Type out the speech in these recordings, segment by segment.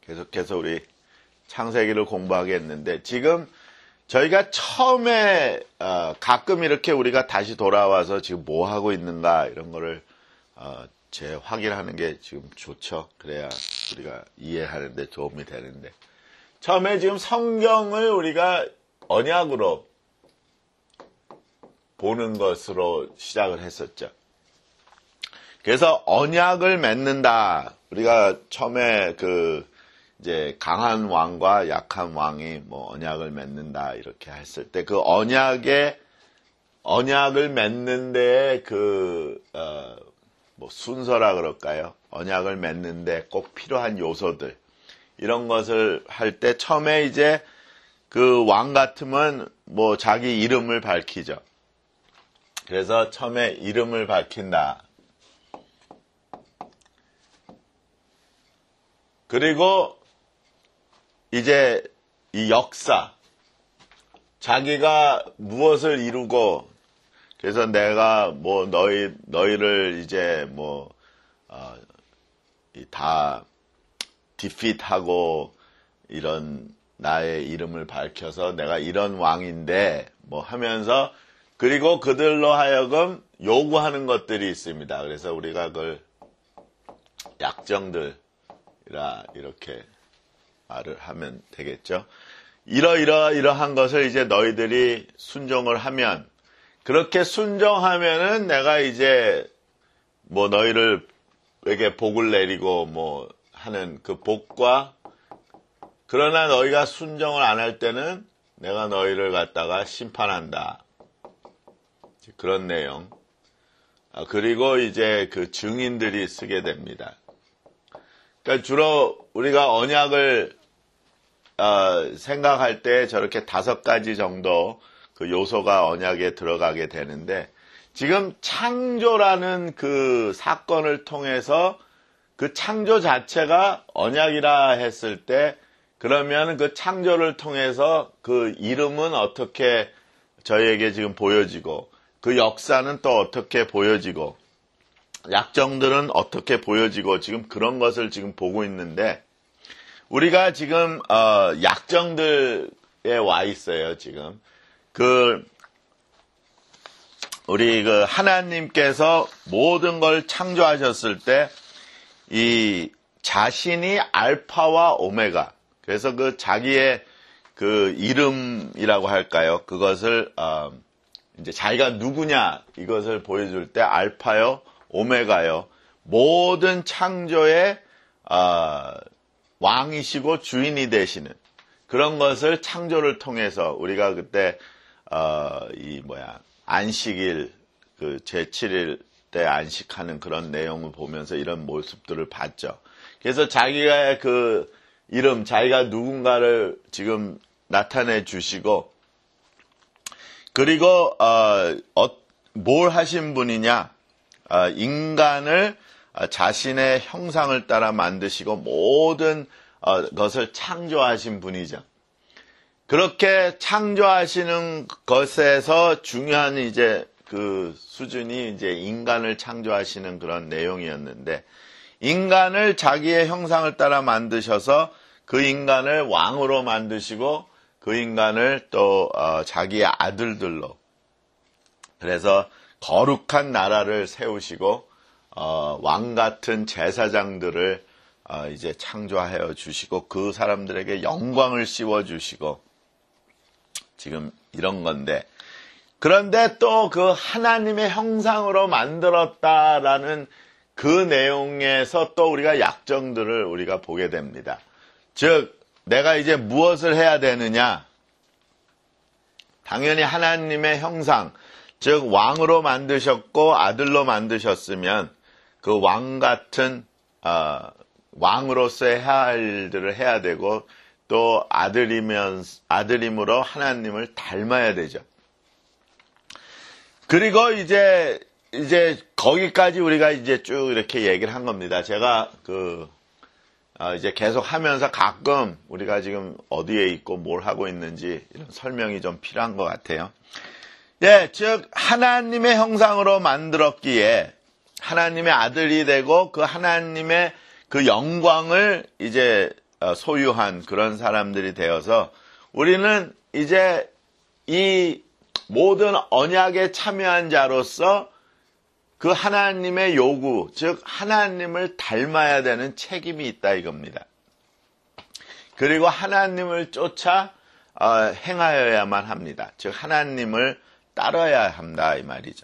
계속해서 우리 창세기를 공부하게 했는데, 지금 저희가 처음에 가끔 이렇게 우리가 다시 돌아와서 지금 뭐 하고 있는가 이런 거를 재확인하는 게 지금 좋죠. 그래야 우리가 이해하는데 도움이 되는데, 처음에 지금 성경을 우리가 언약으로 보는 것으로 시작을 했었죠. 그래서 언약을 맺는다. 우리가 처음에 이제 강한 왕과 약한 왕이 뭐 언약을 맺는다 이렇게 했을 때, 그 언약을 맺는 데에 뭐 순서라 그럴까요? 언약을 맺는 데 꼭 필요한 요소들, 이런 것을 할 때 처음에 이제 그 왕 같으면 뭐 자기 이름을 밝히죠. 그래서 처음에 이름을 밝힌다. 그리고 이제 이 역사, 자기가 무엇을 이루고, 그래서 내가 뭐 너희를 이제 뭐 다 디핏하고 이런 나의 이름을 밝혀서 내가 이런 왕인데 뭐 하면서, 그리고 그들로 하여금 요구하는 것들이 있습니다. 그래서 우리가 그걸 약정들이라 이렇게 말을 하면 되겠죠. 이러한 것을 이제 너희들이 순종을 하면, 그렇게 순종하면은 내가 이제 뭐 너희들에게 복을 내리고 뭐 하는 그 복과, 그러나 너희가 순종을 안 할 때는 내가 너희를 갖다가 심판한다. 그런 내용. 그리고 이제 그 증인들이 쓰게 됩니다. 그러니까 주로 우리가 언약을 생각할 때 저렇게 5가지 정도 그 요소가 언약에 들어가게 되는데, 지금 창조라는 그 사건을 통해서 그 창조 자체가 언약이라 했을 때, 그러면 그 창조를 통해서 그 이름은 어떻게 저희에게 지금 보여지고, 그 역사는 또 어떻게 보여지고, 약정들은 어떻게 보여지고, 지금 그런 것을 지금 보고 있는데, 우리가 지금 약정들에 와 있어요. 지금 우리 하나님께서 모든 걸 창조하셨을 때 이 자신이 알파와 오메가, 그래서 그 자기의 그 이름이라고 할까요? 그것을 이제 자기가 누구냐 이것을 보여줄 때 알파요, 오메가요, 모든 창조의 왕이시고 주인이 되시는 그런 것을 창조를 통해서, 우리가 그때 안식일 그 제7일 때 안식하는 그런 내용을 보면서 이런 모습들을 봤죠. 그래서 자기가 그 이름, 자기가 누군가를 지금 나타내 주시고, 그리고 뭘 하신 분이냐, 인간을 자신의 형상을 따라 만드시고 모든 것을 창조하신 분이죠. 그렇게 창조하시는 것에서 중요한 이제 그 수준이 이제 인간을 창조하시는 그런 내용이었는데, 인간을 자기의 형상을 따라 만드셔서 그 인간을 왕으로 만드시고, 그 인간을 또 자기의 아들들로, 그래서 거룩한 나라를 세우시고 왕 같은 제사장들을 이제 창조하여 주시고, 그 사람들에게 영광을 씌워 주시고, 지금 이런 건데, 그런데 또 그 하나님의 형상으로 만들었다라는 그 내용에서 또 우리가 약정들을 우리가 보게 됩니다. 즉, 내가 이제 무엇을 해야 되느냐? 당연히 하나님의 형상, 즉 왕으로 만드셨고 아들로 만드셨으면 그 왕 같은 왕으로서의 해야 할 일들을 해야 되고, 또 아들임으로 하나님을 닮아야 되죠. 그리고 이제 거기까지 우리가 이제 쭉 이렇게 얘기를 한 겁니다. 제가 이제 계속 하면서 가끔 우리가 지금 어디에 있고 뭘 하고 있는지 이런 설명이 좀 필요한 것 같아요. 예, 즉 하나님의 형상으로 만들었기에 하나님의 아들이 되고, 그 하나님의 그 영광을 이제 소유한 그런 사람들이 되어서 우리는 이제 이 모든 언약에 참여한 자로서 그 하나님의 요구, 즉 하나님을 닮아야 되는 책임이 있다 이겁니다. 그리고 하나님을 쫓아 행하여야만 합니다. 즉 하나님을 따라야 한다 이 말이죠.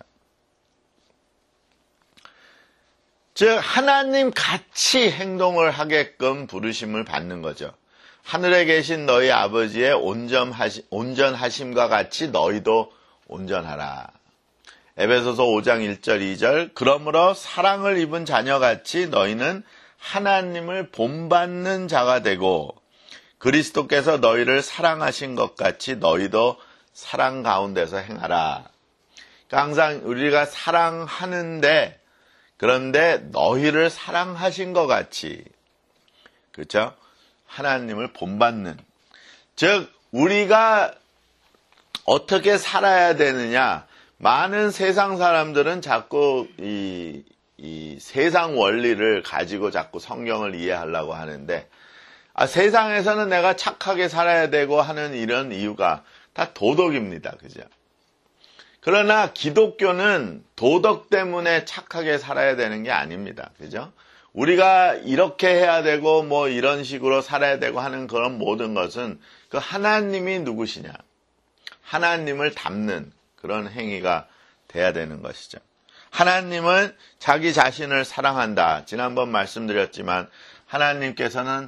즉 하나님 같이 행동을 하게끔 부르심을 받는 거죠. 하늘에 계신 너희 아버지의 온전하심과 같이 너희도 온전하라. 에베소서 5장 1절 2절 그러므로 사랑을 입은 자녀같이 너희는 하나님을 본받는 자가 되고 그리스도께서 너희를 사랑하신 것 같이 너희도 사랑 가운데서 행하라. 그러니까 항상 우리가 사랑하는데 그런데 너희를 사랑하신 것 같이 그렇죠? 하나님을 본받는 즉 우리가 어떻게 살아야 되느냐 많은 세상 사람들은 자꾸 이 세상 원리를 가지고 자꾸 성경을 이해하려고 하는데 세상에서는 내가 착하게 살아야 되고 하는 이런 이유가 다 도덕입니다. 그죠? 그러나 기독교는 도덕 때문에 착하게 살아야 되는 게 아닙니다. 그죠? 우리가 이렇게 해야 되고 뭐 이런 식으로 살아야 되고 하는 그런 모든 것은 그 하나님이 누구시냐? 하나님을 닮는 그런 행위가 돼야 되는 것이죠. 하나님은 자기 자신을 사랑한다. 지난번 말씀드렸지만 하나님께서는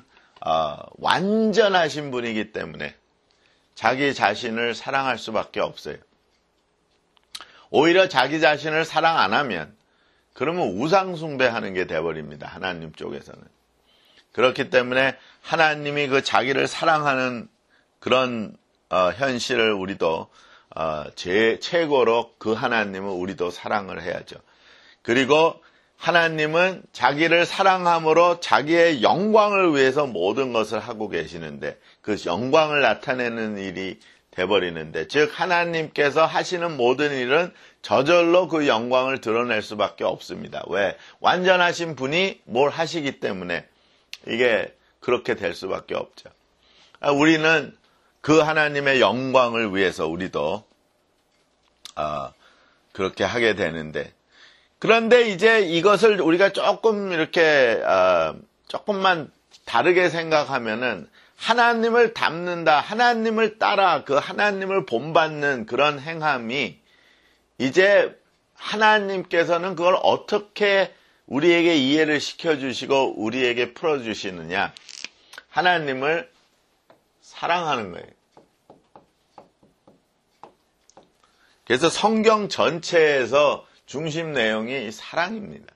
완전하신 분이기 때문에 자기 자신을 사랑할 수밖에 없어요. 오히려 자기 자신을 사랑 안 하면 그러면 우상숭배하는 게 돼버립니다. 하나님 쪽에서는. 그렇기 때문에 하나님이 그 자기를 사랑하는 그런 현실을 우리도 최고로 그 하나님은 우리도 사랑을 해야죠. 그리고 하나님은 자기를 사랑함으로 자기의 영광을 위해서 모든 것을 하고 계시는데 그 영광을 나타내는 일이 돼버리는데 즉 하나님께서 하시는 모든 일은 저절로 그 영광을 드러낼 수밖에 없습니다. 왜? 완전하신 분이 뭘 하시기 때문에 이게 그렇게 될 수밖에 없죠. 우리는 그 하나님의 영광을 위해서 우리도 그렇게 하게 되는데 그런데 이제 이것을 우리가 조금 이렇게 조금만 다르게 생각하면은 하나님을 닮는다, 하나님을 따라 그 하나님을 본받는 그런 행함이 이제 하나님께서는 그걸 어떻게 우리에게 이해를 시켜주시고 우리에게 풀어주시느냐? 하나님을 사랑하는 거예요. 그래서 성경 전체에서 중심 내용이 사랑입니다.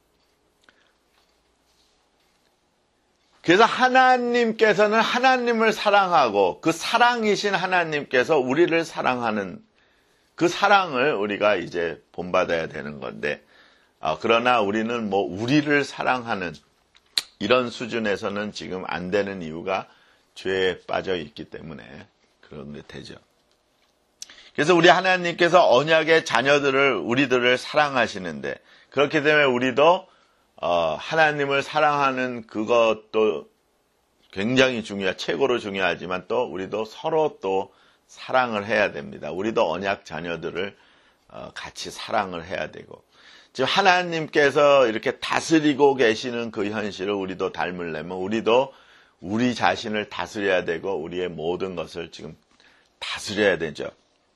그래서 하나님께서는 하나님을 사랑하고 그 사랑이신 하나님께서 우리를 사랑하는 그 사랑을 우리가 이제 본받아야 되는 건데 그러나 우리는 뭐 우리를 사랑하는 이런 수준에서는 지금 안 되는 이유가 죄에 빠져 있기 때문에 그런 게 되죠. 그래서 우리 하나님께서 언약의 자녀들을 우리들을 사랑하시는데 그렇기 때문에 우리도 하나님을 사랑하는 그것도 굉장히 최고로 중요하지만 또 우리도 서로 또 사랑을 해야 됩니다. 우리도 언약 자녀들을 같이 사랑을 해야 되고 지금 하나님께서 이렇게 다스리고 계시는 그 현실을 우리도 닮으려면 우리도 우리 자신을 다스려야 되고 우리의 모든 것을 지금 다스려야 되죠.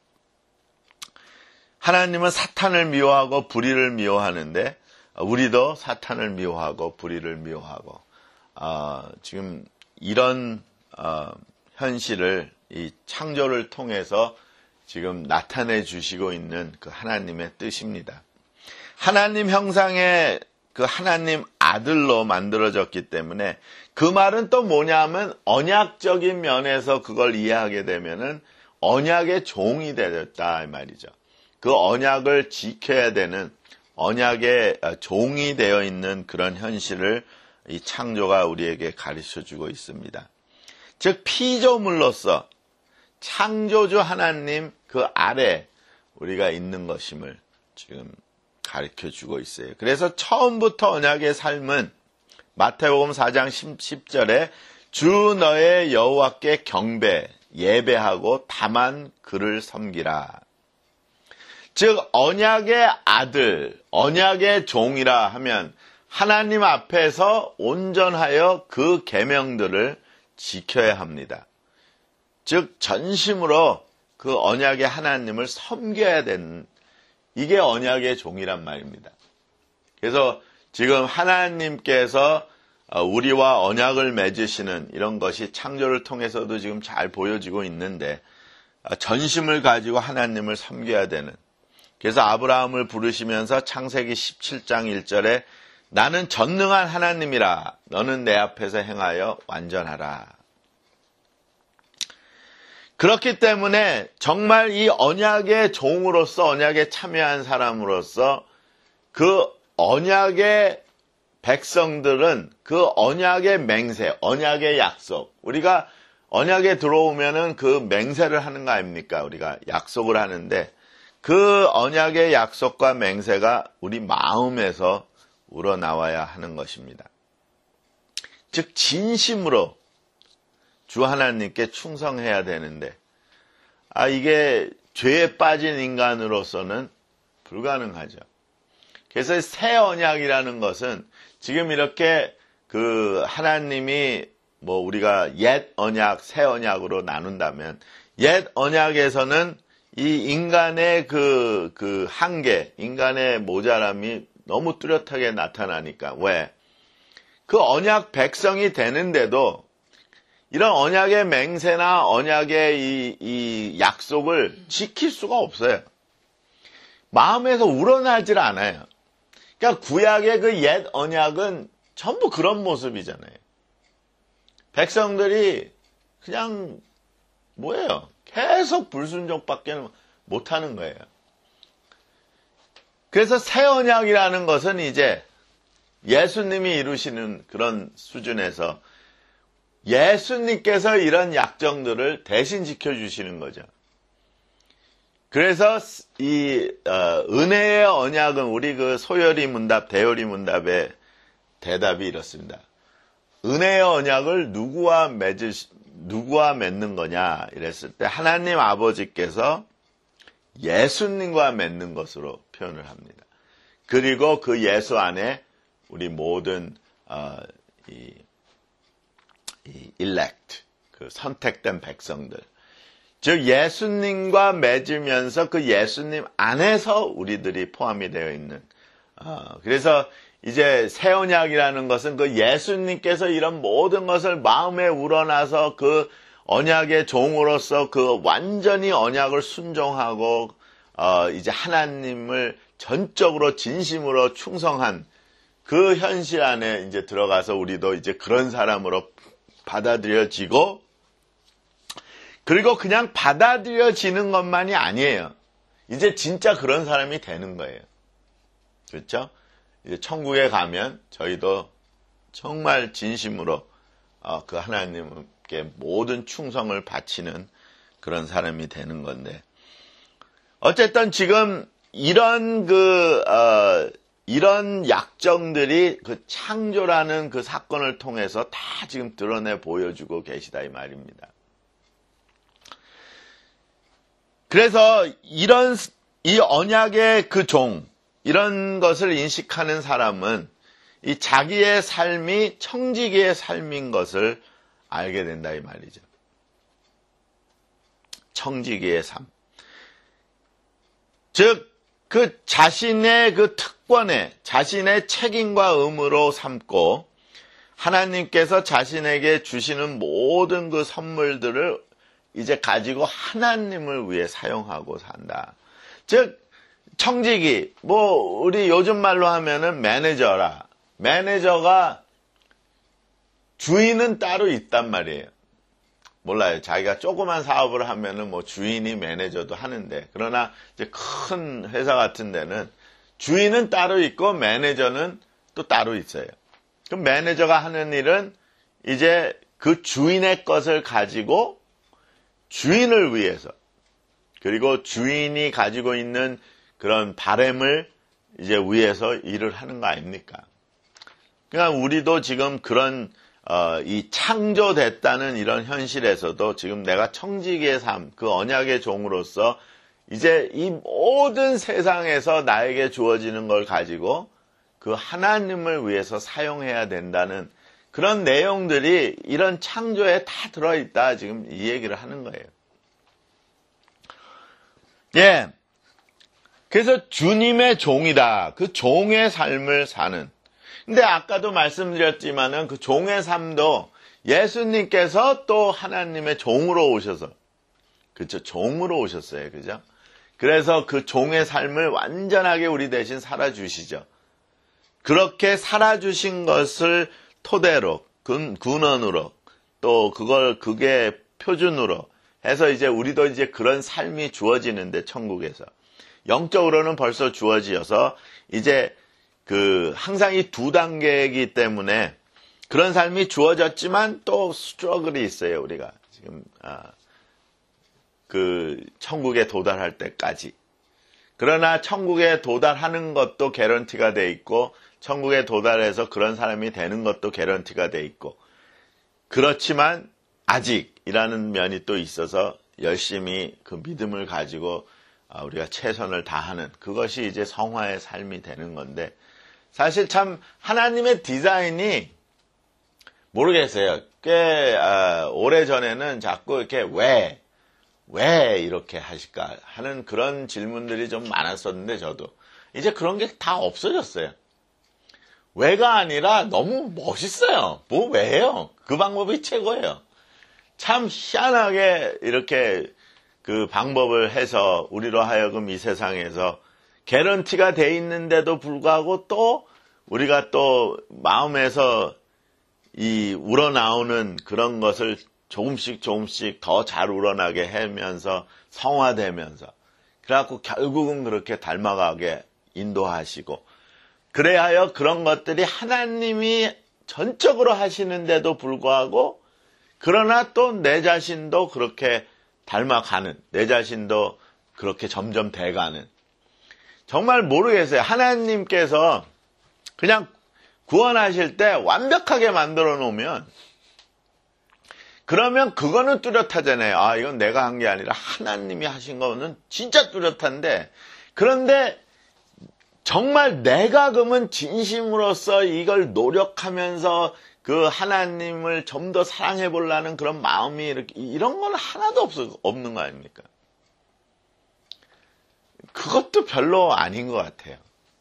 하나님은 사탄을 미워하고 불의를 미워하는데 우리도 사탄을 미워하고 불의를 미워하고 지금 이런 현실을 이 창조를 통해서 지금 나타내 주시고 있는 그 하나님의 뜻입니다. 하나님 형상의 그 하나님 아들로 만들어졌기 때문에 그 말은 또 뭐냐면 언약적인 면에서 그걸 이해하게 되면은 언약의 종이 되었다 이 말이죠. 그 언약을 지켜야 되는 언약의 종이 되어 있는 그런 현실을 이 창조가 우리에게 가르쳐주고 있습니다. 즉 피조물로서 창조주 하나님 그 아래 우리가 있는 것임을 지금 가르쳐주고 있어요. 그래서 처음부터 언약의 삶은 마태복음 4장 10절에 주 너의 여호와께 경배, 예배하고 다만 그를 섬기라. 즉 언약의 아들, 언약의 종이라 하면 하나님 앞에서 온전하여 그 계명들을 지켜야 합니다. 즉 전심으로 그 언약의 하나님을 섬겨야 되는, 이게 언약의 종이란 말입니다. 그래서 지금 하나님께서 우리와 언약을 맺으시는 이런 것이 창조를 통해서도 지금 잘 보여지고 있는데, 전심을 가지고 하나님을 섬겨야 되는, 그래서 아브라함을 부르시면서 창세기 17장 1절에 나는 전능한 하나님이라 너는 내 앞에서 행하여 완전하라. 그렇기 때문에 정말 이 언약의 종으로서, 언약에 참여한 사람으로서 그 언약의 백성들은 그 언약의 맹세, 언약의 약속, 우리가 언약에 들어오면은 그 맹세를 하는 거 아닙니까? 우리가 약속을 하는데 그 언약의 약속과 맹세가 우리 마음에서 우러나와야 하는 것입니다. 즉 진심으로 주 하나님께 충성해야 되는데 이게 죄에 빠진 인간으로서는 불가능하죠. 그래서 새 언약이라는 것은 지금 이렇게 그 하나님이 우리가 옛 언약, 새 언약으로 나눈다면 옛 언약에서는 이 인간의 그 한계, 인간의 모자람이 너무 뚜렷하게 나타나니까. 왜? 그 언약 백성이 되는데도 이런 언약의 맹세나 언약의 이 약속을 지킬 수가 없어요. 마음에서 우러나질 않아요. 그러니까 구약의 그 옛 언약은 전부 그런 모습이잖아요. 백성들이 그냥 뭐예요? 계속 불순종밖에 못하는 거예요. 그래서 새 언약이라는 것은 이제 예수님이 이루시는 그런 수준에서 예수님께서 이런 약정들을 대신 지켜주시는 거죠. 그래서 이 은혜의 언약은 우리 그 소열이 문답, 대열이 문답의 대답이 이렇습니다. 은혜의 언약을 누구와 맺는 거냐 이랬을 때 하나님 아버지께서 예수님과 맺는 것으로 표현을 합니다. 그리고 그 예수 안에 우리 모든 이 elect, 그 선택된 백성들, 즉 예수님과 맺으면서 그 예수님 안에서 우리들이 포함이 되어 있는, 그래서 이제 새 언약이라는 것은 그 예수님께서 이런 모든 것을 마음에 우러나서 그 언약의 종으로서 그 완전히 언약을 순종하고 이제 하나님을 전적으로 진심으로 충성한 그 현실 안에 이제 들어가서 우리도 이제 그런 사람으로 받아들여지고, 그리고 그냥 받아들여지는 것만이 아니에요. 이제 진짜 그런 사람이 되는 거예요. 그렇죠? 이제 천국에 가면 저희도 정말 진심으로 그 하나님께 모든 충성을 바치는 그런 사람이 되는 건데, 어쨌든 지금 이런 이런 약정들이 그 창조라는 그 사건을 통해서 다 지금 드러내 보여주고 계시다 이 말입니다. 그래서 이 언약의 그 종, 이런 것을 인식하는 사람은 이 자기의 삶이 청지기의 삶인 것을 알게 된다 이 말이죠. 청지기의 삶. 즉, 그 자신의 그 특권에 자신의 책임과 의무로 삼고 하나님께서 자신에게 주시는 모든 그 선물들을 이제 가지고 하나님을 위해 사용하고 산다. 즉 청지기, 우리 요즘 말로 하면은 매니저라. 매니저가 주인은 따로 있단 말이에요. 몰라요. 자기가 조그만 사업을 하면은 주인이 매니저도 하는데, 그러나 이제 큰 회사 같은 데는 주인은 따로 있고 매니저는 또 따로 있어요. 그럼 매니저가 하는 일은 이제 그 주인의 것을 가지고 주인을 위해서, 그리고 주인이 가지고 있는 그런 바램을 이제 위해서 일을 하는 거 아닙니까? 그러니까 우리도 지금 그런 이 창조됐다는 이런 현실에서도 지금 내가 청지기의 삶, 그 언약의 종으로서 이제 이 모든 세상에서 나에게 주어지는 걸 가지고 그 하나님을 위해서 사용해야 된다는 그런 내용들이 이런 창조에 다 들어있다. 지금 이 얘기를 하는 거예요. 예. 그래서 주님의 종이다. 그 종의 삶을 사는. 근데 아까도 말씀드렸지만은 그 종의 삶도 예수님께서 또 하나님의 종으로 오셔서, 그렇죠? 종으로 오셨어요. 그죠? 그래서 그 종의 삶을 완전하게 우리 대신 살아주시죠. 그렇게 살아주신 것을 토대로, 근원으로, 또 그게 표준으로 해서 이제 우리도 이제 그런 삶이 주어지는데, 천국에서. 영적으로는 벌써 주어지어서, 이제 항상 이 두 단계이기 때문에 그런 삶이 주어졌지만 또 스트러글이 있어요, 우리가. 지금, 천국에 도달할 때까지. 그러나 천국에 도달하는 것도 개런티가 돼 있고, 천국에 도달해서 그런 사람이 되는 것도 개런티가 돼 있고, 그렇지만 아직이라는 면이 또 있어서 열심히 그 믿음을 가지고 우리가 최선을 다하는 그것이 이제 성화의 삶이 되는 건데, 사실 참 하나님의 디자인이 모르겠어요. 꽤 오래전에는 자꾸 이렇게 왜 이렇게 하실까 하는 그런 질문들이 좀 많았었는데, 저도 이제 그런 게 다 없어졌어요. 왜가 아니라 너무 멋있어요. 뭐 왜요? 그 방법이 최고예요. 참 희한하게 이렇게 그 방법을 해서 우리로 하여금 이 세상에서 개런티가 돼 있는데도 불구하고 또 우리가 또 마음에서 이 우러나오는 그런 것을 조금씩 더 잘 우러나게 하면서 성화되면서, 그래갖고 결국은 그렇게 닮아가게 인도하시고, 그래야 하여 그런 것들이 하나님이 전적으로 하시는데도 불구하고, 그러나 또 내 자신도 그렇게 닮아가는, 내 자신도 그렇게 점점 돼가는. 정말 모르겠어요. 하나님께서 그냥 구원하실 때 완벽하게 만들어 놓으면, 그러면 그거는 뚜렷하잖아요. 이건 내가 한 게 아니라 하나님이 하신 거는 진짜 뚜렷한데, 그런데 정말 내가 그러면 진심으로서 이걸 노력하면서 그 하나님을 좀 더 사랑해 보려는 그런 마음이 이런 건 하나도 없는 거 아닙니까? 그것도 별로 아닌 것 같아요.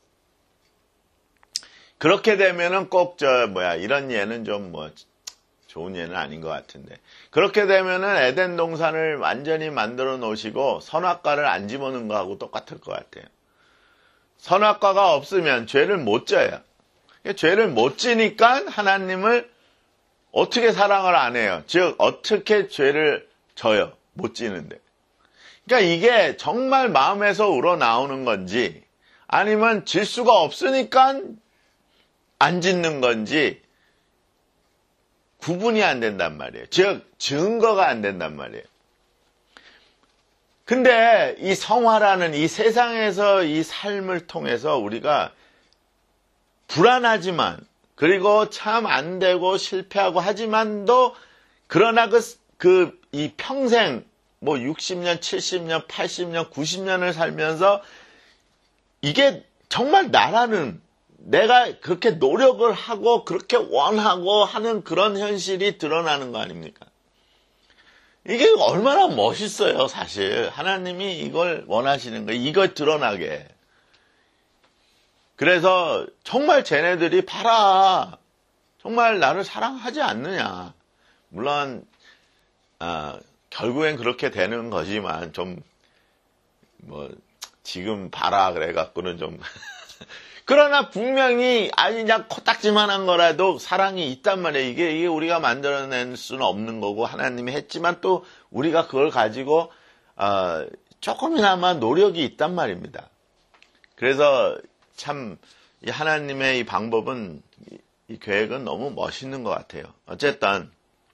그렇게 되면은 꼭 이런 예는 좀 좋은 예는 아닌 것 같은데, 그렇게 되면은 에덴 동산을 완전히 만들어 놓으시고 선악과를 안 집어넣은 거하고 똑같을 것 같아요. 선악과가 없으면 죄를 못 져요. 죄를 못 지니까 하나님을 어떻게 사랑을 안 해요? 즉 어떻게 죄를 져요? 못 지는데. 그러니까 이게 정말 마음에서 우러나오는 건지, 아니면 질 수가 없으니까 안 짓는 건지 구분이 안 된단 말이에요. 즉 증거가 안 된단 말이에요. 근데 이 성화라는 이 세상에서 이 삶을 통해서 우리가 불안하지만, 그리고 참 안 되고 실패하고 하지만도, 그러나 이 평생 60년, 70년, 80년, 90년을 살면서 이게 정말 나라는, 내가 그렇게 노력을 하고 그렇게 원하고 하는 그런 현실이 드러나는 거 아닙니까? 이게 얼마나 멋있어요, 사실. 하나님이 이걸 원하시는 거예요. 이걸 드러나게. 그래서 정말 쟤네들이 봐라, 정말 나를 사랑하지 않느냐. 물론 결국엔 그렇게 되는 거지만, 지금 봐라 그래갖고는 좀 그러나 분명히 그냥 코딱지만한 거라도 사랑이 있단 말이에요. 이게 우리가 만들어낼 수는 없는 거고, 하나님이 했지만 또 우리가 그걸 가지고 조금이나마 노력이 있단 말입니다. 그래서 참 이 하나님의 이 방법은, 이 계획은 너무 멋있는 것 같아요. 어쨌든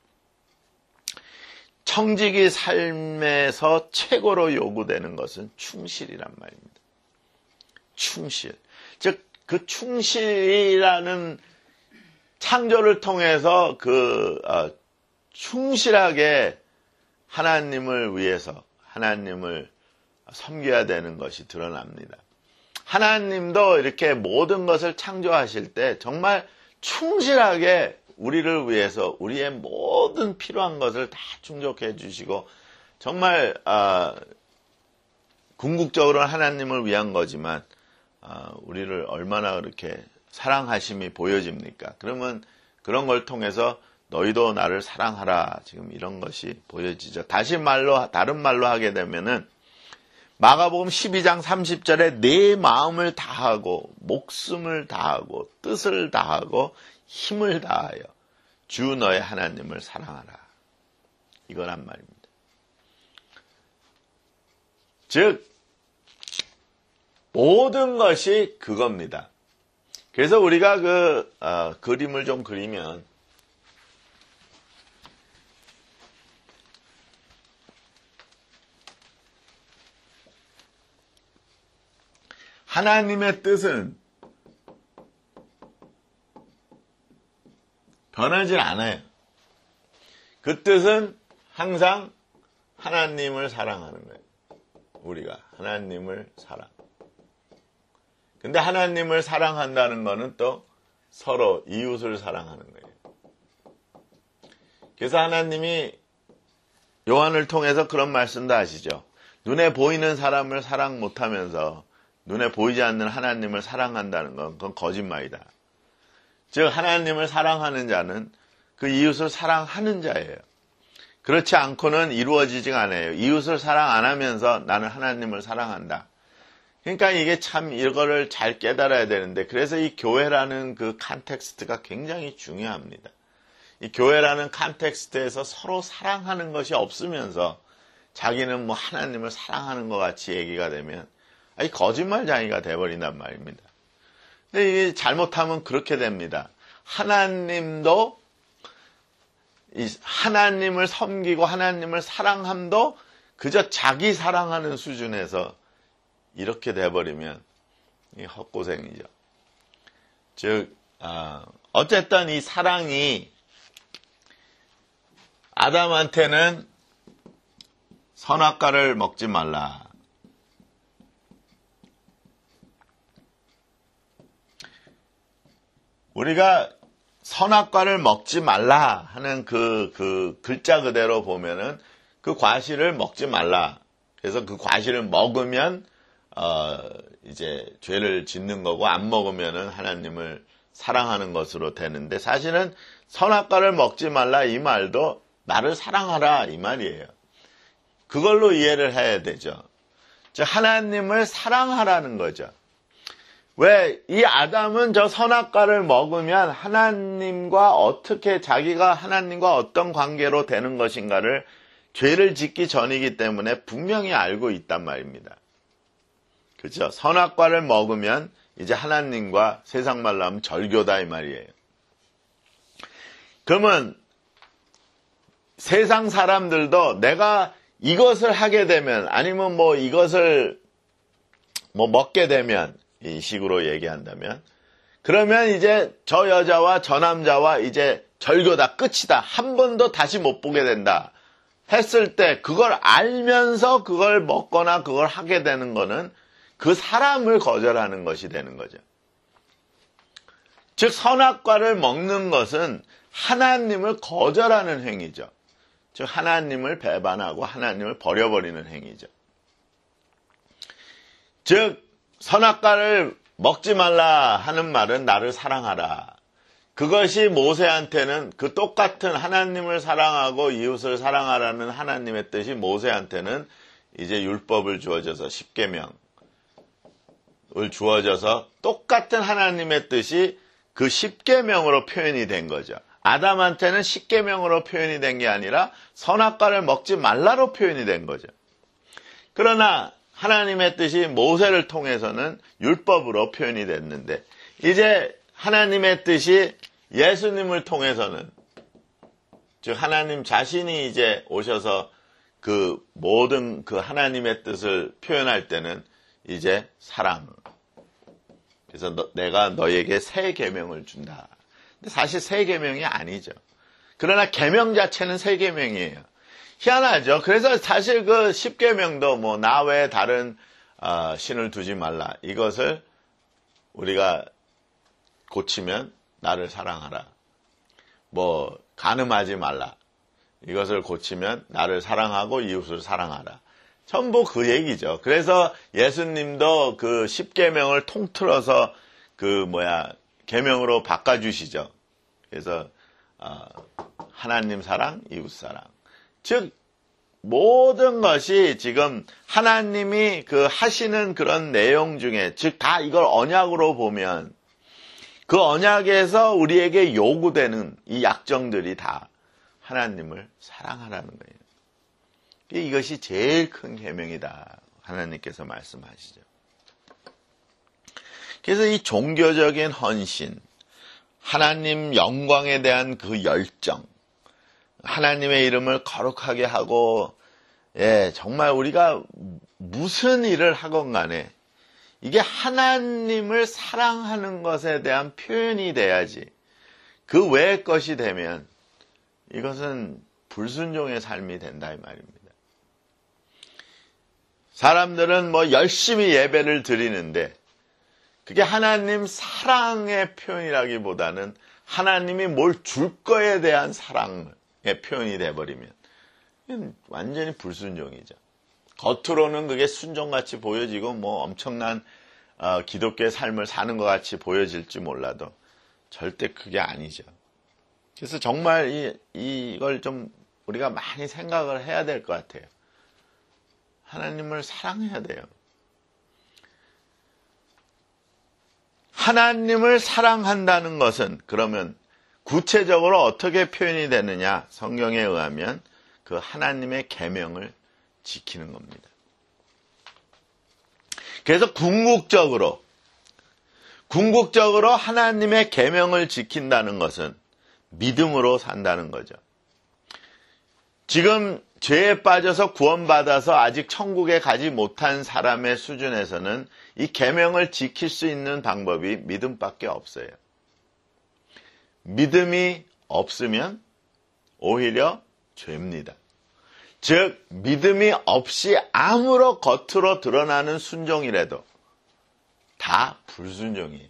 청지기 삶에서 최고로 요구되는 것은 충실이란 말입니다. 충실. 즉 그 충실이라는 창조를 통해서 충실하게 하나님을 위해서 하나님을 섬겨야 되는 것이 드러납니다. 하나님도 이렇게 모든 것을 창조하실 때 정말 충실하게 우리를 위해서 우리의 모든 필요한 것을 다 충족해 주시고 정말 궁극적으로는 하나님을 위한 거지만 우리를 얼마나 그렇게 사랑하심이 보여집니까? 그러면 그런 걸 통해서 너희도 나를 사랑하라 지금 이런 것이 보여지죠. 다른 말로 하게 되면은 마가복음 12장 30절에 내 마음을 다하고 목숨을 다하고 뜻을 다하고 힘을 다하여 주 너의 하나님을 사랑하라. 이거란 말입니다. 즉 모든 것이 그겁니다. 그래서 우리가 그림을 좀 그리면 하나님의 뜻은 변하지 않아요. 그 뜻은 항상 하나님을 사랑하는 거예요. 우리가 하나님을 사랑. 근데 하나님을 사랑한다는 것은 또 서로 이웃을 사랑하는 거예요. 그래서 하나님이 요한을 통해서 그런 말씀도 하시죠. 눈에 보이는 사람을 사랑 못하면서 눈에 보이지 않는 하나님을 사랑한다는 건 그건 거짓말이다. 즉 하나님을 사랑하는 자는 그 이웃을 사랑하는 자예요. 그렇지 않고는 이루어지지가 않아요. 이웃을 사랑 안 하면서 나는 하나님을 사랑한다. 그러니까 이게 참 이거를 잘 깨달아야 되는데 그래서 이 교회라는 그 컨텍스트가 굉장히 중요합니다. 이 교회라는 컨텍스트에서 서로 사랑하는 것이 없으면서 자기는 뭐 하나님을 사랑하는 것 같이 얘기가 되면 이 거짓말쟁이가 돼버린단 말입니다. 근데 이게 잘못하면 그렇게 됩니다. 하나님도 하나님을 섬기고 하나님을 사랑함도 그저 자기 사랑하는 수준에서 이렇게 돼버리면 이 헛고생이죠. 즉 어쨌든 이 사랑이 아담한테는 선악과를 먹지 말라. 우리가 선악과를 먹지 말라 하는 그 글자 그대로 보면은 그 과실을 먹지 말라. 그래서 그 과실을 먹으면 이제 죄를 짓는 거고 안 먹으면은 하나님을 사랑하는 것으로 되는데 사실은 선악과를 먹지 말라 이 말도 나를 사랑하라 이 말이에요. 그걸로 이해를 해야 되죠. 즉 하나님을 사랑하라는 거죠. 왜 이 아담은 저 선악과를 먹으면 하나님과 어떻게 자기가 하나님과 어떤 관계로 되는 것인가를 죄를 짓기 전이기 때문에 분명히 알고 있단 말입니다. 그렇죠? 선악과를 먹으면 이제 하나님과 세상 말로 하면 절교다 이 말이에요. 그러면 세상 사람들도 내가 이것을 하게 되면 아니면 뭐 이것을 뭐 먹게 되면 이 식으로 얘기한다면 그러면 이제 저 여자와 저 남자와 이제 절교다 끝이다 한 번도 다시 못 보게 된다 했을 때 그걸 알면서 그걸 먹거나 그걸 하게 되는 거는 그 사람을 거절하는 것이 되는 거죠. 즉 선악과를 먹는 것은 하나님을 거절하는 행위죠. 즉 하나님을 배반하고 하나님을 버려버리는 행위죠. 즉 선악과를 먹지 말라 하는 말은 나를 사랑하라. 그것이 모세한테는 그 똑같은 하나님을 사랑하고 이웃을 사랑하라는 하나님의 뜻이 모세한테는 이제 율법을 주어져서 십계명을 주어져서 똑같은 하나님의 뜻이 그 십계명으로 표현이 된 거죠. 아담한테는 십계명으로 표현이 된 게 아니라 선악과를 먹지 말라로 표현이 된 거죠. 그러나 하나님의 뜻이 모세를 통해서는 율법으로 표현이 됐는데 이제 하나님의 뜻이 예수님을 통해서는 즉 하나님 자신이 이제 오셔서 그 모든 그 하나님의 뜻을 표현할 때는 이제 사랑. 그래서 내가 너에게 새 계명을 준다. 사실 새 계명이 아니죠. 그러나 계명 자체는 새 계명이에요. 희한하죠. 그래서 사실 그 10계명도 뭐 나 외에 다른 신을 두지 말라. 이것을 우리가 고치면 나를 사랑하라. 뭐 간음하지 말라. 이것을 고치면 나를 사랑하고 이웃을 사랑하라. 전부 그 얘기죠. 그래서 예수님도 그 10계명을 통틀어서 계명으로 바꿔주시죠. 그래서 하나님 사랑, 이웃 사랑. 즉 모든 것이 지금 하나님이 그 하시는 그런 내용 중에, 즉 다 이걸 언약으로 보면 그 언약에서 우리에게 요구되는 이 약정들이 다 하나님을 사랑하라는 거예요. 이것이 제일 큰 계명이다. 하나님께서 말씀하시죠. 그래서 이 종교적인 헌신, 하나님 영광에 대한 그 열정, 하나님의 이름을 거룩하게 하고, 정말 우리가 무슨 일을 하건 간에 이게 하나님을 사랑하는 것에 대한 표현이 돼야지. 그 외의 것이 되면 이것은 불순종의 삶이 된다 이 말입니다. 사람들은 뭐 열심히 예배를 드리는데 그게 하나님 사랑의 표현이라기보다는 하나님이 뭘 줄 거에 대한 사랑의 표현이 돼버리면 이건 완전히 불순종이죠. 겉으로는 그게 순종같이 보여지고 뭐 엄청난 기독교의 삶을 사는 것 같이 보여질지 몰라도 절대 그게 아니죠. 그래서 정말 이걸 좀 우리가 많이 생각을 해야 될 것 같아요. 하나님을 사랑해야 돼요. 하나님을 사랑한다는 것은 그러면 구체적으로 어떻게 표현이 되느냐? 성경에 의하면 그 하나님의 계명을 지키는 겁니다. 그래서 궁극적으로 하나님의 계명을 지킨다는 것은 믿음으로 산다는 거죠. 지금 죄에 빠져서 구원받아서 아직 천국에 가지 못한 사람의 수준에서는 이 계명을 지킬 수 있는 방법이 믿음밖에 없어요. 믿음이 없으면 오히려 죄입니다. 즉 믿음이 없이 아무런 겉으로 드러나는 순종이라도 다 불순종이에요.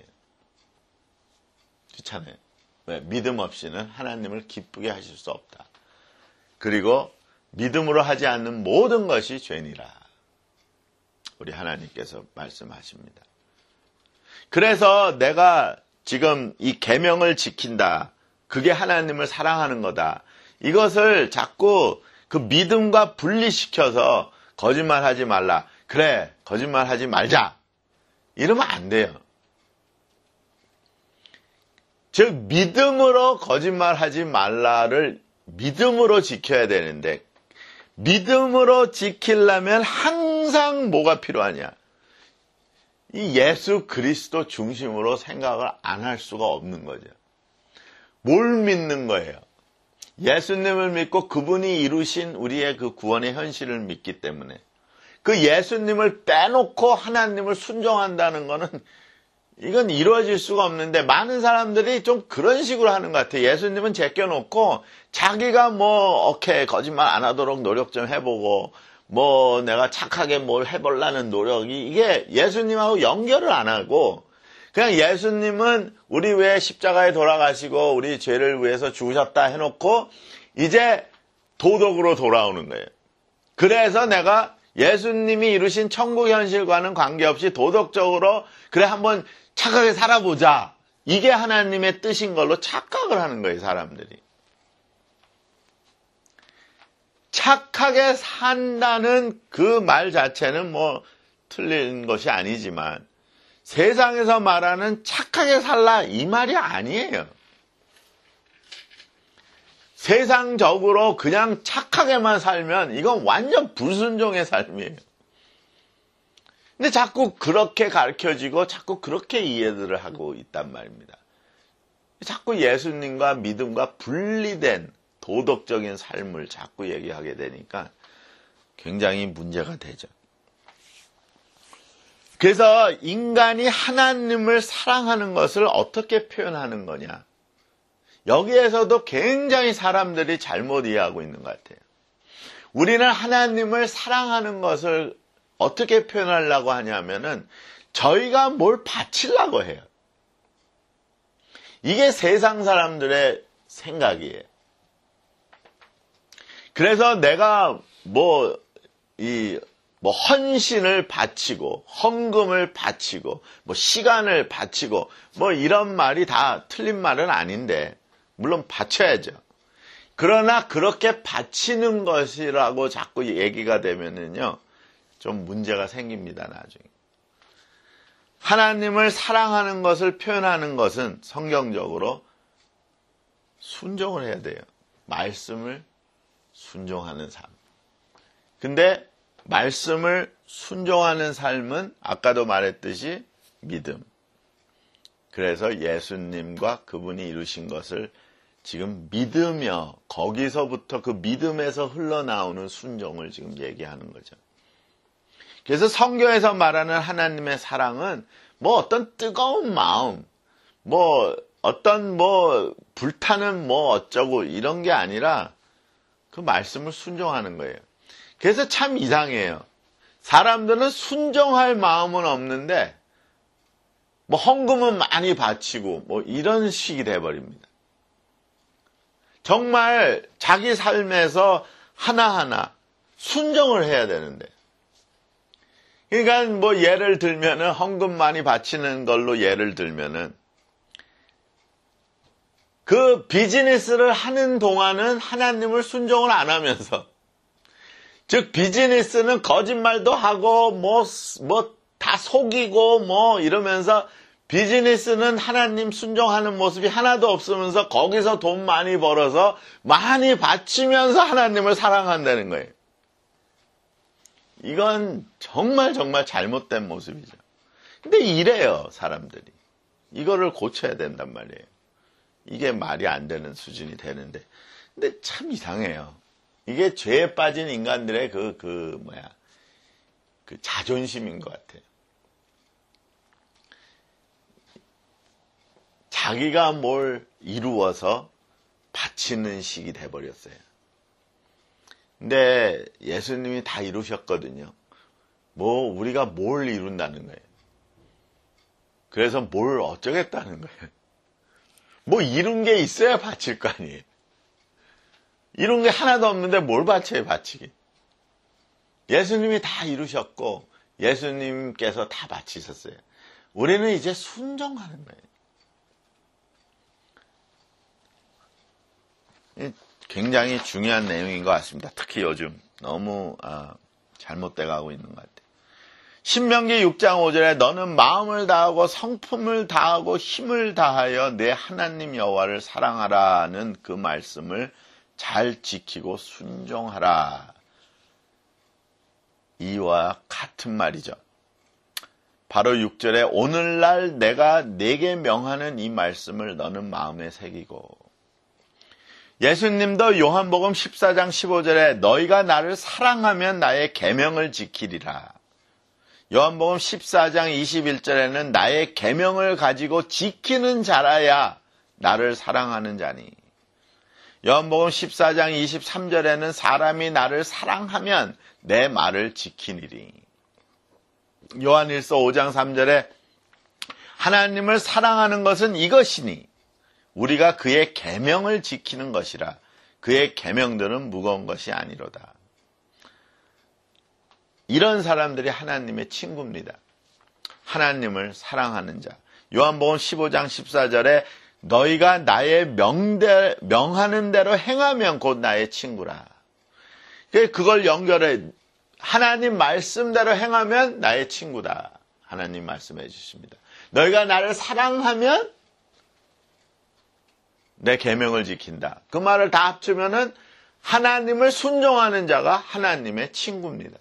그렇잖아요. 왜? 믿음 없이는 하나님을 기쁘게 하실 수 없다. 그리고 믿음으로 하지 않는 모든 것이 죄니라. 우리 하나님께서 말씀하십니다. 그래서 내가 지금 이 계명을 지킨다. 그게 하나님을 사랑하는 거다. 이것을 자꾸 그 믿음과 분리시켜서 거짓말하지 말라. 그래, 거짓말하지 말자. 이러면 안 돼요. 즉 믿음으로 거짓말하지 말라를 믿음으로 지켜야 되는데 믿음으로 지키려면 항상 뭐가 필요하냐? 이 예수 그리스도 중심으로 생각을 안 할 수가 없는 거죠. 뭘 믿는 거예요? 예수님을 믿고 그분이 이루신 우리의 그 구원의 현실을 믿기 때문에 그 예수님을 빼놓고 하나님을 순종한다는 거는 이건 이루어질 수가 없는데 많은 사람들이 좀 그런 식으로 하는 것 같아요. 예수님은 제껴놓고 자기가 오케이 거짓말 안 하도록 노력 좀 해보고 뭐 내가 착하게 뭘 해보려는 노력이 이게 예수님하고 연결을 안 하고 그냥 예수님은 우리 위해 십자가에 돌아가시고 우리 죄를 위해서 죽으셨다 해놓고 이제 도덕으로 돌아오는 거예요. 그래서 내가 예수님이 이루신 천국 현실과는 관계없이 도덕적으로 그래 한번 착하게 살아보자. 이게 하나님의 뜻인 걸로 착각을 하는 거예요, 사람들이. 착하게 산다는 그 말 자체는 틀린 것이 아니지만 세상에서 말하는 착하게 살라 이 말이 아니에요. 세상적으로 그냥 착하게만 살면 이건 완전 불순종의 삶이에요. 근데 자꾸 그렇게 가르쳐지고 자꾸 그렇게 이해들을 하고 있단 말입니다. 자꾸 예수님과 믿음과 분리된 도덕적인 삶을 자꾸 얘기하게 되니까 굉장히 문제가 되죠. 그래서 인간이 하나님을 사랑하는 것을 어떻게 표현하는 거냐? 여기에서도 굉장히 사람들이 잘못 이해하고 있는 것 같아요. 우리는 하나님을 사랑하는 것을 어떻게 표현하려고 하냐면은 저희가 뭘 바치려고 해요. 이게 세상 사람들의 생각이에요. 그래서 내가 헌신을 바치고, 헌금을 바치고, 시간을 바치고, 이런 말이 다 틀린 말은 아닌데, 물론 바쳐야죠. 그러나 그렇게 바치는 것이라고 자꾸 얘기가 되면은요, 좀 문제가 생깁니다, 나중에. 하나님을 사랑하는 것을 표현하는 것은 성경적으로 순종을 해야 돼요. 말씀을 순종하는 삶. 근데 말씀을 순종하는 삶은 아까도 말했듯이 믿음. 그래서 예수님과 그분이 이루신 것을 지금 믿으며 거기서부터 그 믿음에서 흘러나오는 순종을 지금 얘기하는 거죠. 그래서 성경에서 말하는 하나님의 사랑은 어떤 뜨거운 마음, 어떤 불타는 어쩌고 이런 게 아니라 그 말씀을 순종하는 거예요. 그래서 참 이상해요. 사람들은 순종할 마음은 없는데 헌금은 많이 바치고 이런 식이 돼버립니다. 정말 자기 삶에서 하나하나 순종을 해야 되는데, 그러니까 예를 들면은 헌금 많이 바치는 걸로 예를 들면은 그 비즈니스를 하는 동안은 하나님을 순종을 안 하면서, 즉 비즈니스는 거짓말도 하고 다 속이고 이러면서 비즈니스는 하나님 순종하는 모습이 하나도 없으면서 거기서 돈 많이 벌어서 많이 바치면서 하나님을 사랑한다는 거예요. 이건 정말 잘못된 모습이죠. 근데 이래요, 사람들이. 이거를 고쳐야 된단 말이에요. 이게 말이 안 되는 수준이 되는데. 근데 참 이상해요. 이게 죄에 빠진 인간들의 그 자존심인 것 같아요. 자기가 뭘 이루어서 바치는 식이 돼버렸어요. 근데 예수님이 다 이루셨거든요. 우리가 뭘 이룬다는 거예요. 그래서 뭘 어쩌겠다는 거예요. 이룬 게 있어야 바칠 거 아니에요. 이룬 게 하나도 없는데 뭘 바쳐요, 바치기. 예수님이 다 이루셨고 예수님께서 다 바치셨어요. 우리는 이제 순종하는 거예요. 굉장히 중요한 내용인 것 같습니다. 특히 요즘 너무 잘못돼 가고 있는 것 같아요. 신명기 6장 5절에 너는 마음을 다하고 성품을 다하고 힘을 다하여 내 하나님 여호와를 사랑하라는 그 말씀을 잘 지키고 순종하라. 이와 같은 말이죠. 바로 6절에 오늘날 내가 네게 명하는 이 말씀을 너는 마음에 새기고. 예수님도 요한복음 14장 15절에 너희가 나를 사랑하면 나의 계명을 지키리라. 요한복음 14장 21절에는 나의 계명을 가지고 지키는 자라야 나를 사랑하는 자니. 요한복음 14장 23절에는 사람이 나를 사랑하면 내 말을 지키니리. 요한일서 5장 3절에 하나님을 사랑하는 것은 이것이니 우리가 그의 계명을 지키는 것이라. 그의 계명들은 무거운 것이 아니로다. 이런 사람들이 하나님의 친구입니다. 하나님을 사랑하는 자. 요한복음 15장 14절에 너희가 나의 명하는 대로 행하면 곧 나의 친구라. 그걸 연결해. 하나님 말씀대로 행하면 나의 친구다. 하나님 말씀해 주십니다. 너희가 나를 사랑하면 내 계명을 지킨다. 그 말을 다 합치면은 하나님을 순종하는 자가 하나님의 친구입니다.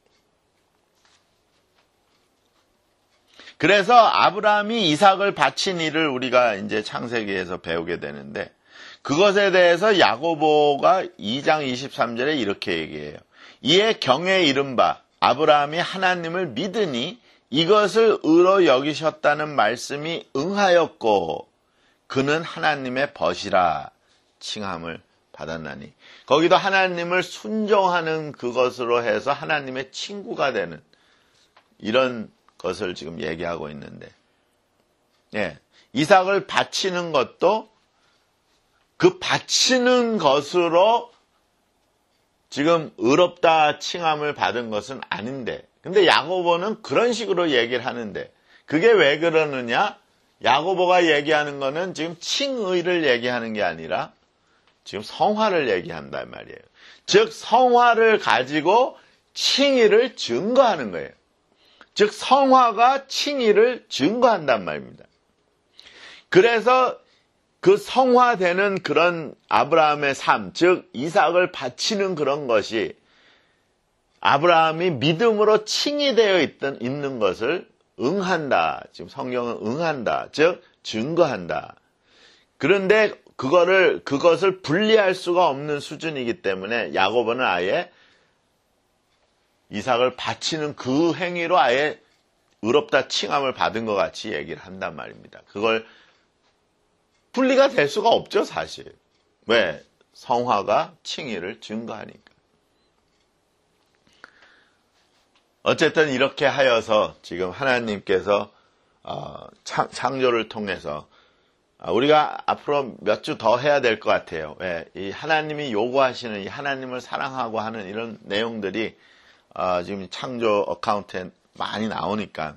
그래서 아브라함이 이삭을 바친 일을 우리가 이제 창세기에서 배우게 되는데 그것에 대해서 야고보가 2장 23절에 이렇게 얘기해요. 이에 경에 이른바 아브라함이 하나님을 믿으니 이것을 의로 여기셨다는 말씀이 응하였고 그는 하나님의 벗이라 칭함을 받았나니. 거기도 하나님을 순종하는 그것으로 해서 하나님의 친구가 되는 이런 것을 지금 얘기하고 있는데, 예, 이삭을 바치는 것도 그 바치는 것으로 지금 의롭다 칭함을 받은 것은 아닌데, 근데 야고보는 그런 식으로 얘기를 하는데, 그게 왜 그러느냐? 야고보가 얘기하는 거는 지금 칭의를 얘기하는 게 아니라 지금 성화를 얘기한단 말이에요. 즉 성화를 가지고 칭의를 증거하는 거예요. 즉 성화가 칭의를 증거한단 말입니다. 그래서 그 성화되는 그런 아브라함의 삶, 즉 이삭을 바치는 그런 것이 아브라함이 믿음으로 칭의되어 있는 것을 응한다. 지금 성경은 응한다. 즉 증거한다. 그런데 그것을 분리할 수가 없는 수준이기 때문에 야고보는 아예 이삭을 바치는 그 행위로 아예 의롭다 칭함을 받은 것 같이 얘기를 한단 말입니다. 그걸 분리가 될 수가 없죠, 사실. 왜? 성화가 칭의를 증거하니까. 어쨌든 이렇게 하여서 지금 하나님께서 창조를 통해서 우리가 앞으로 몇 주 더 해야 될 것 같아요. 왜? 이 하나님이 요구하시는 이 하나님을 사랑하고 하는 이런 내용들이 지금 창조 어카운트에 많이 나오니까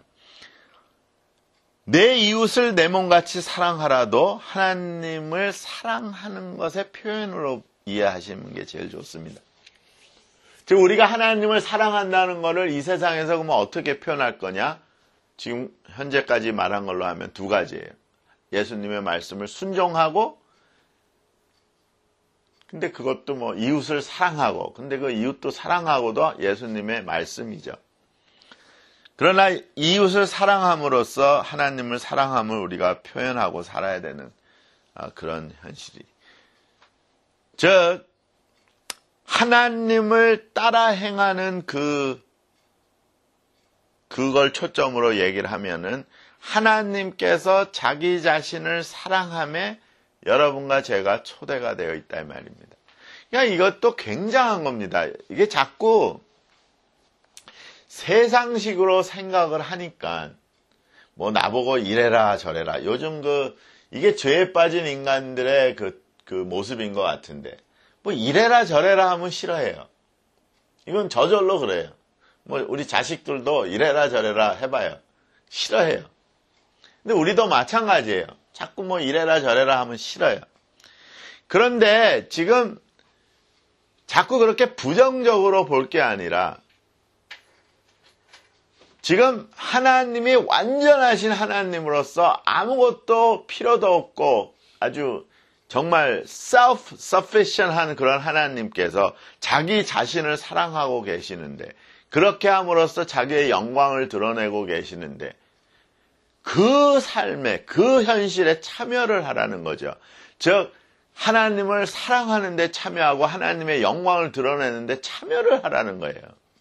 내 이웃을 내 몸같이 사랑하라도 하나님을 사랑하는 것의 표현으로 이해하시는 게 제일 좋습니다. 즉 우리가 하나님을 사랑한다는 것을 이 세상에서 그러면 어떻게 표현할 거냐? 지금 현재까지 말한 걸로 하면 두 가지예요. 예수님의 말씀을 순종하고, 근데 그것도 뭐 이웃을 사랑하고, 근데 그 이웃도 사랑하고도 예수님의 말씀이죠. 그러나 이웃을 사랑함으로써 하나님을 사랑함을 우리가 표현하고 살아야 되는 그런 현실이. 즉 하나님을 따라 행하는 그걸 초점으로 얘기를 하면은 하나님께서 자기 자신을 사랑함에 여러분과 제가 초대가 되어 있다 이 말입니다. 그러니까 이것도 굉장한 겁니다. 이게 자꾸 세상식으로 생각을 하니까 뭐 나보고 이래라 저래라. 요즘 이게 죄에 빠진 인간들의 그 모습인 것 같은데 뭐 이래라 저래라 하면 싫어해요. 이건 저절로 그래요. 뭐 우리 자식들도 이래라 저래라 해봐요. 싫어해요. 근데 우리도 마찬가지예요. 자꾸 뭐 이래라 저래라 하면 싫어요. 그런데 지금 자꾸 그렇게 부정적으로 볼 게 아니라 지금 하나님이 완전하신 하나님으로서 아무것도 필요도 없고 아주 정말 self-sufficient한 그런 하나님께서 자기 자신을 사랑하고 계시는데 그렇게 함으로써 자기의 영광을 드러내고 계시는데 그 삶에 그 현실에 참여를 하라는 거죠. 즉 하나님을 사랑하는 데 참여하고 하나님의 영광을 드러내는 데 참여를 하라는 거예요.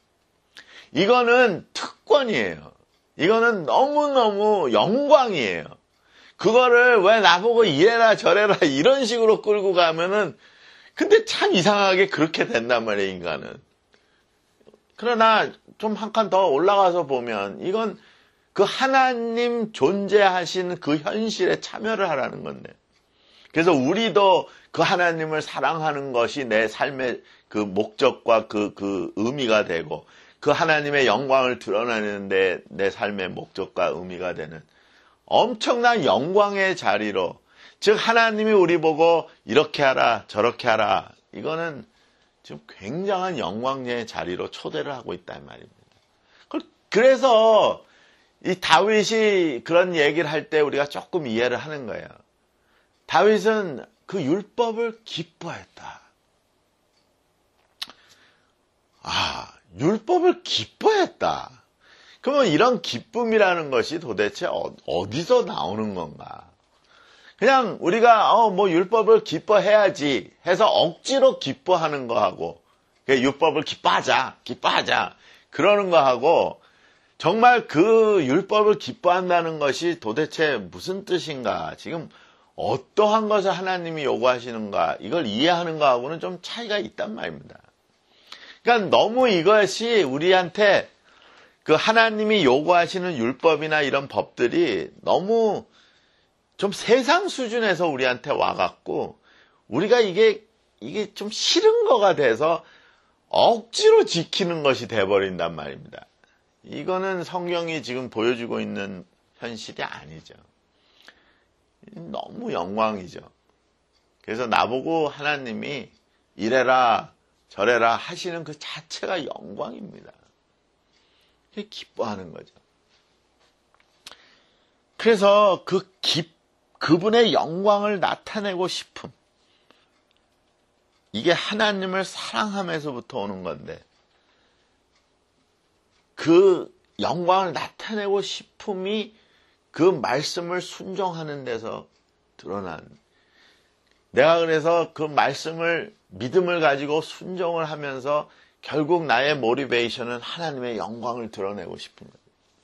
이거는 특권이에요. 이거는 너무너무 영광이에요. 그거를 왜 나보고 이래라 저래라 이런 식으로 끌고 가면은 근데 참 이상하게 그렇게 된단 말이에요, 인간은. 그러나 좀 한 칸 더 올라가서 보면 이건 그 하나님 존재하신 그 현실에 참여를 하라는 건데. 그래서 우리도 그 하나님을 사랑하는 것이 내 삶의 그 목적과 그 의미가 되고 그 하나님의 영광을 드러내는데 내 삶의 목적과 의미가 되는 엄청난 영광의 자리로, 즉 하나님이 우리 보고 이렇게 하라 저렇게 하라, 이거는 지금 굉장한 영광의 자리로 초대를 하고 있단 말입니다. 그래서 이 다윗이 그런 얘기를 할 때 우리가 조금 이해를 하는 거예요. 다윗은 그 율법을 기뻐했다. 율법을 기뻐했다. 그러면 이런 기쁨이라는 것이 도대체 어디서 나오는 건가? 그냥 우리가 뭐 율법을 기뻐해야지 해서 억지로 기뻐하는 거하고 율법을 기뻐하자 그러는 거하고 정말 그 율법을 기뻐한다는 것이 도대체 무슨 뜻인가? 지금 어떠한 것을 하나님이 요구하시는가 이걸 이해하는 거하고는 좀 차이가 있단 말입니다. 그러니까 너무 이것이 우리한테 그 하나님이 요구하시는 율법이나 이런 법들이 너무 좀 세상 수준에서 우리한테 와갖고 우리가 이게 좀 싫은 거가 돼서 억지로 지키는 것이 돼버린단 말입니다. 이거는 성경이 지금 보여주고 있는 현실이 아니죠. 너무 영광이죠. 그래서 나보고 하나님이 이래라 저래라 하시는 그 자체가 영광입니다. 기뻐하는 거죠. 그래서 그분의 영광을 나타내고 싶음. 이게 하나님을 사랑하면서부터 오는 건데 그 영광을 나타내고 싶음이 그 말씀을 순종하는 데서 드러난 내가 그래서 그 말씀을 믿음을 가지고 순종을 하면서 결국 나의 모티베이션은 하나님의 영광을 드러내고 싶은 거예요.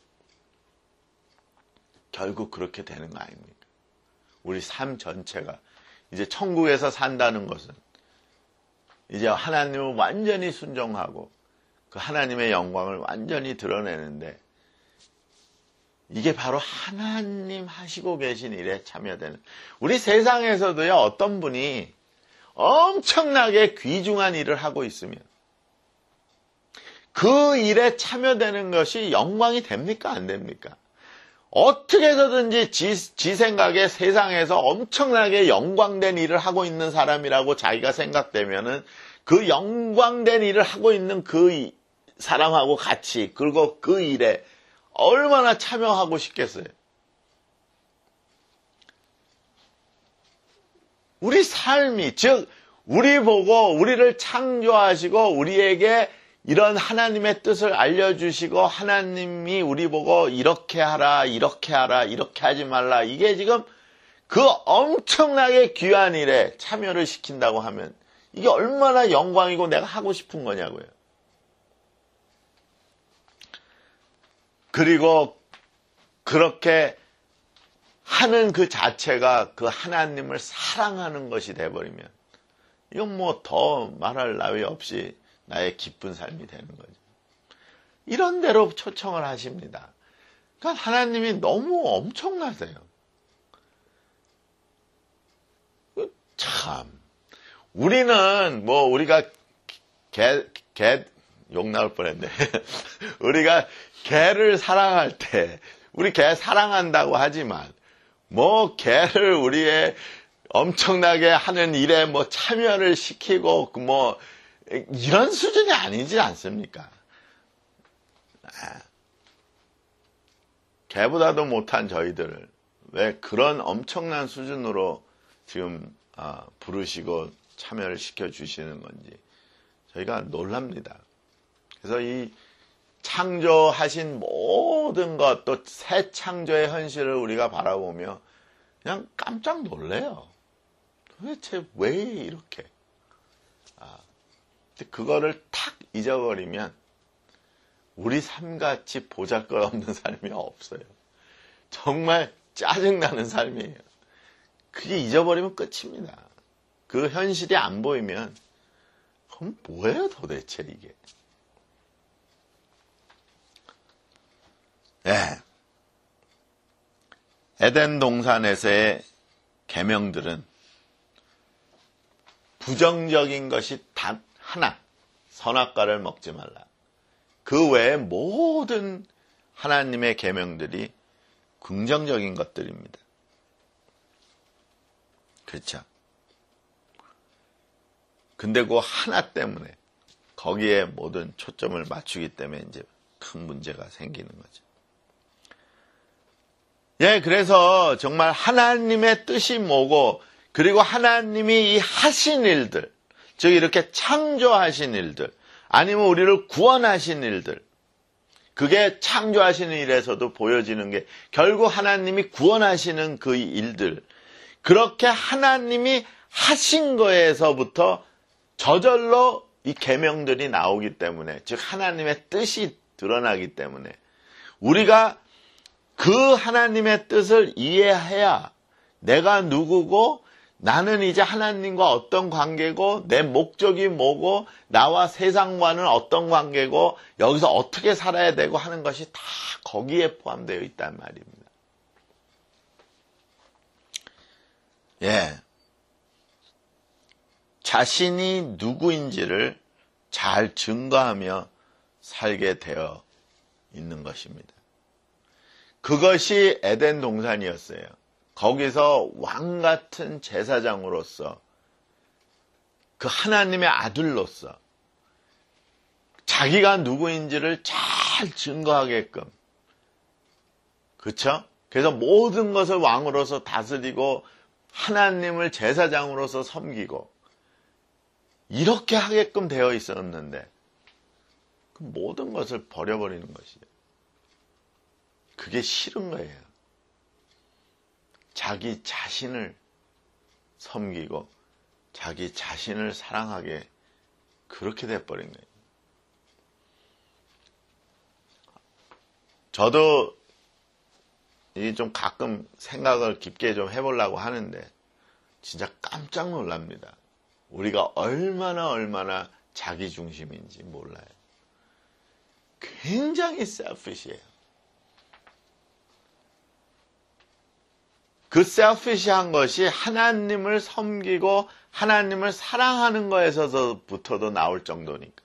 결국 그렇게 되는 거 아닙니까? 우리 삶 전체가 이제 천국에서 산다는 것은 이제 하나님을 완전히 순종하고 그 하나님의 영광을 완전히 드러내는데 이게 바로 하나님 하시고 계신 일에 참여되는 우리 세상에서도요 어떤 분이 엄청나게 귀중한 일을 하고 있으면 그 일에 참여되는 것이 영광이 됩니까? 안 됩니까? 어떻게 해서든지 지 생각에 세상에서 엄청나게 영광된 일을 하고 있는 사람이라고 자기가 생각되면은 그 영광된 일을 하고 있는 그 사람하고 같이 그리고 그 일에 얼마나 참여하고 싶겠어요. 우리 삶이 즉 우리 보고 우리를 창조하시고 우리에게 이런 하나님의 뜻을 알려주시고 하나님이 우리 보고 이렇게 하라 이렇게 하라 이렇게 하지 말라 이게 지금 그 엄청나게 귀한 일에 참여를 시킨다고 하면 이게 얼마나 영광이고 내가 하고 싶은 거냐고요. 그리고 그렇게 하는 그 자체가 그 하나님을 사랑하는 것이 돼버리면 이건 뭐 더 말할 나위 없이 나의 기쁜 삶이 되는 거죠. 이런 대로 초청을 하십니다. 그러니까 하나님이 너무 엄청나세요. 참 우리는 뭐 우리가 욕 나올 뻔했네. 우리가 개를 사랑할 때 우리 개 사랑한다고 하지만 뭐 개를 우리의 엄청나게 하는 일에 뭐 참여를 시키고 뭐 이런 수준이 아니지 않습니까? 개보다도 못한 저희들을 왜 그런 엄청난 수준으로 지금 부르시고 참여를 시켜주시는 건지 저희가 놀랍니다. 그래서 이 창조하신 모든 것, 또 새 창조의 현실을 우리가 바라보며 그냥 깜짝 놀래요. 도대체 왜 이렇게? 그거를 탁 잊어버리면 우리 삶같이 보잘것없는 삶이 없어요. 정말 짜증나는 삶이에요. 그게 잊어버리면 끝입니다. 그 현실이 안 보이면 그럼 뭐예요 도대체 이게? 네. 에덴 동산에서의 계명들은 부정적인 것이 단 하나, 선악과를 먹지 말라. 그 외에 모든 하나님의 계명들이 긍정적인 것들입니다. 그렇죠? 근데 그 하나 때문에 거기에 모든 초점을 맞추기 때문에 이제 큰 문제가 생기는 거죠. 예, 그래서 정말 하나님의 뜻이 뭐고, 그리고 하나님이 이 하신 일들, 즉 이렇게 창조하신 일들, 아니면 우리를 구원하신 일들, 그게 창조하시는 일에서도 보여지는 게 결국 하나님이 구원하시는 그 일들, 그렇게 하나님이 하신 거에서부터 저절로 이 계명들이 나오기 때문에, 즉 하나님의 뜻이 드러나기 때문에 우리가 그 하나님의 뜻을 이해해야 내가 누구고 나는 이제 하나님과 어떤 관계고 내 목적이 뭐고 나와 세상과는 어떤 관계고 여기서 어떻게 살아야 되고 하는 것이 다 거기에 포함되어 있단 말입니다. 예. 자신이 누구인지를 잘 증거하며 살게 되어 있는 것입니다. 그것이 에덴 동산이었어요. 거기서 왕 같은 제사장으로서 그 하나님의 아들로서 자기가 누구인지를 잘 증거하게끔, 그렇죠? 그래서 모든 것을 왕으로서 다스리고 하나님을 제사장으로서 섬기고 이렇게 하게끔 되어 있었는데 그 모든 것을 버려버리는 것이죠. 그게 싫은 거예요. 자기 자신을 섬기고 자기 자신을 사랑하게 그렇게 돼버린 거예요. 저도 이게 좀 가끔 생각을 깊게 좀 해보려고 하는데 진짜 깜짝 놀랍니다. 우리가 얼마나 자기 중심인지 몰라요. 굉장히 selfish해요. 그 selfish한 것이 하나님을 섬기고 하나님을 사랑하는 거에서부터도 나올 정도니까.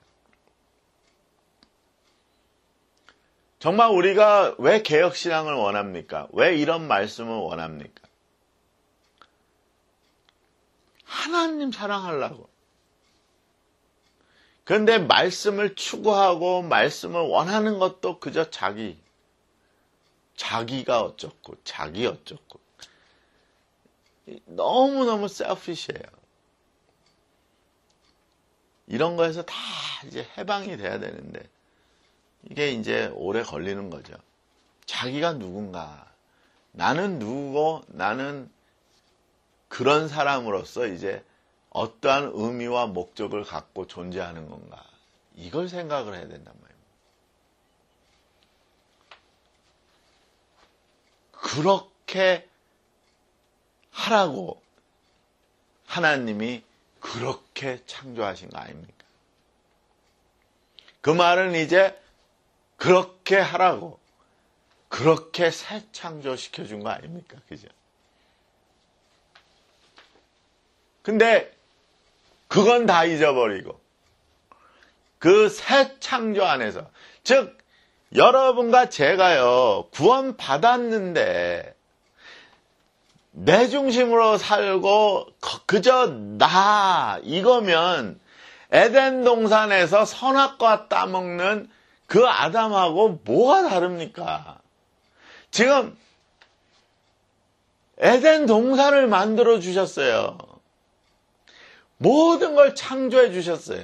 정말 우리가 왜 개혁신앙을 원합니까? 왜 이런 말씀을 원합니까? 하나님 사랑하려고. 그런데 말씀을 추구하고 말씀을 원하는 것도 그저 자기가 어쩌고 자기 어쩌고 너무너무 selfish해요. 이런 거에서 다 이제 해방이 돼야 되는데 이게 이제 오래 걸리는 거죠. 자기가 누군가, 나는 누구고 나는 그런 사람으로서 이제 어떠한 의미와 목적을 갖고 존재하는 건가, 이걸 생각을 해야 된단 말이에요. 그렇게 하라고 하나님이 그렇게 창조하신 거 아닙니까? 그 말은 이제 그렇게 하라고 그렇게 새 창조시켜준 거 아닙니까? 그죠? 근데 그건 다 잊어버리고 그 새 창조 안에서, 즉 여러분과 제가요 구원 받았는데 내 중심으로 살고 그저 나 이거면 에덴 동산에서 선악과 따먹는 그 아담하고 뭐가 다릅니까? 지금 에덴 동산을 만들어 주셨어요. 모든 걸 창조해 주셨어요.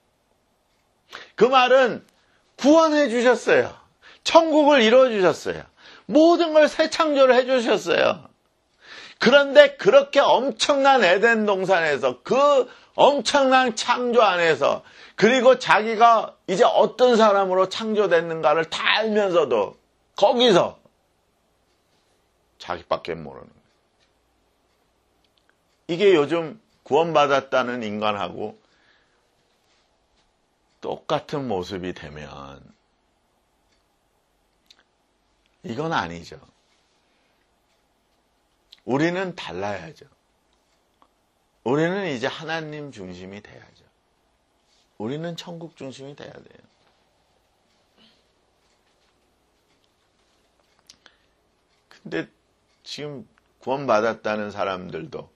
그 말은 구원해 주셨어요. 천국을 이루어 주셨어요. 모든 걸 새 창조를 해 주셨어요. 그런데 그렇게 엄청난 에덴 동산에서 그 엄청난 창조 안에서, 그리고 자기가 이제 어떤 사람으로 창조됐는가를 다 알면서도 거기서 자기밖에 모르는 거예요. 이게 요즘 구원받았다는 인간하고 똑같은 모습이 되면 이건 아니죠. 우리는 달라야죠. 우리는 이제 하나님 중심이 돼야죠. 우리는 천국 중심이 돼야 돼요. 근데 지금 구원받았다는 사람들도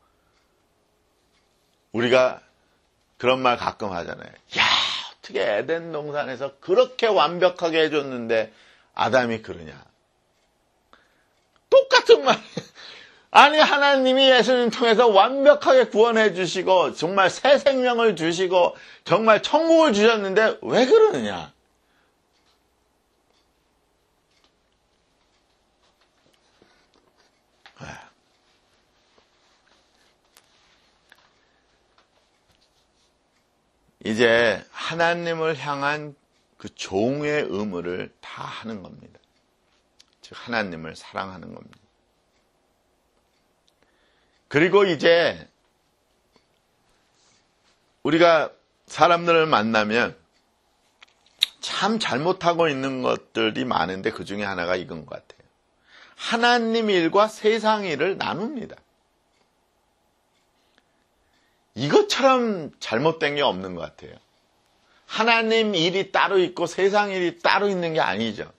우리가 그런 말 가끔 하잖아요. 야, 어떻게 에덴 동산에서 그렇게 완벽하게 해줬는데 아담이 그러냐. 똑같은 말이에요. 아니, 하나님이 예수님 통해서 완벽하게 구원해 주시고 정말 새 생명을 주시고 정말 천국을 주셨는데 왜 그러느냐. 이제 하나님을 향한 그 종의 의무를 다 하는 겁니다. 즉 하나님을 사랑하는 겁니다. 그리고 이제 우리가 사람들을 만나면 참 잘못하고 있는 것들이 많은데 그 중에 하나가 이건 것 같아요. 하나님 일과 세상 일을 나눕니다. 이것처럼 잘못된 게 없는 것 같아요. 하나님 일이 따로 있고 세상 일이 따로 있는 게 아니죠.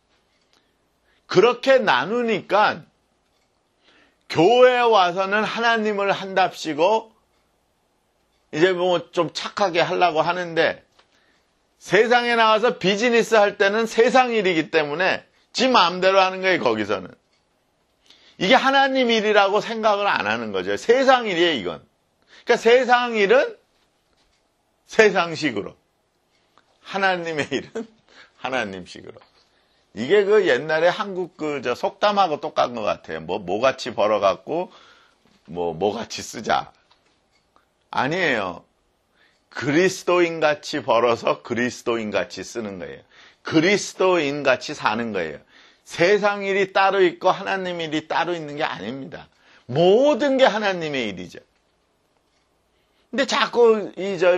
그렇게 나누니까 교회에 와서는 하나님을 한답시고 이제 뭐 좀 착하게 하려고 하는데 세상에 나가서 비즈니스 할 때는 세상 일이기 때문에 지 마음대로 하는 거예요, 거기서는. 이게 하나님 일이라고 생각을 안 하는 거죠. 세상 일이에요, 이건. 그러니까 세상 일은 세상식으로. 하나님의 일은 하나님식으로. 이게 그 옛날에 한국 저 속담하고 똑같은 것 같아요. 뭐같이 벌어갖고, 뭐같이 쓰자. 아니에요. 그리스도인같이 벌어서 그리스도인같이 쓰는 거예요. 그리스도인같이 사는 거예요. 세상 일이 따로 있고 하나님 일이 따로 있는 게 아닙니다. 모든 게 하나님의 일이죠. 근데 자꾸